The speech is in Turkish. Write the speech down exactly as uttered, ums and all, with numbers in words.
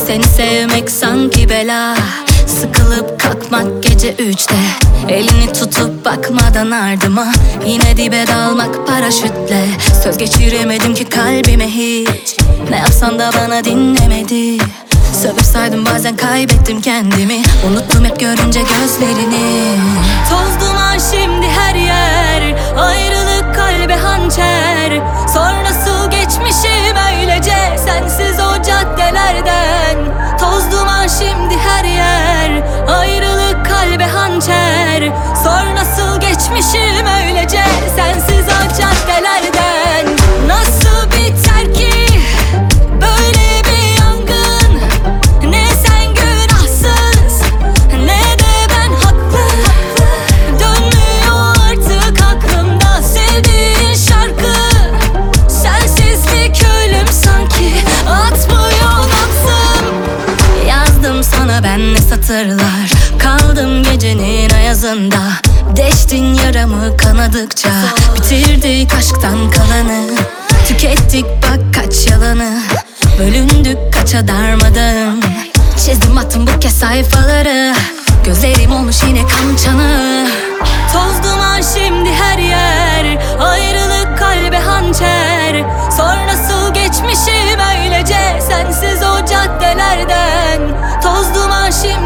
Seni sevmek sanki bela, sıkılıp kalkmak gece üçte, elini tutup bakmadan ardıma, yine dibe dalmak paraşütle. Söz geçiremedim ki kalbime hiç, ne yapsan da bana dinlemedi. Sövüp saydım bazen kaybettim kendimi, unuttum hep görünce gözlerini. Toz duman şimdi her yer, ayrılık kalbe hançer. Sonrası geçmişim öylece sensiz o caddelerden. Toz duman şimdi her yer, ayrılık kalbe hançer. Sonrası geçmişim öylece sensiz o caddelerden. Nasıl biter ki böyle bir yangın? Ne sen günahsız, ne de ben haklı. Dönmüyor artık aklımda sevdiğin şarkı. Sensizlik ölüm sanki, atmıyor nabzım. Yazdım sana ben ne satırlar, kaldım gecenin ayazında. Deştin yaramı kanadıkça, bitirdik aşktan kalanı. Tükettik bak kaç yalanı, bölündük kaça darmadım. Çizdim attım bu kez sayfaları, gözlerim olmuş yine kan çanı. Toz duman şimdi her yer, ayrılık kalbe hançer. Sonrası geçmişim öylece sensiz o caddelerden. Toz duman şimdi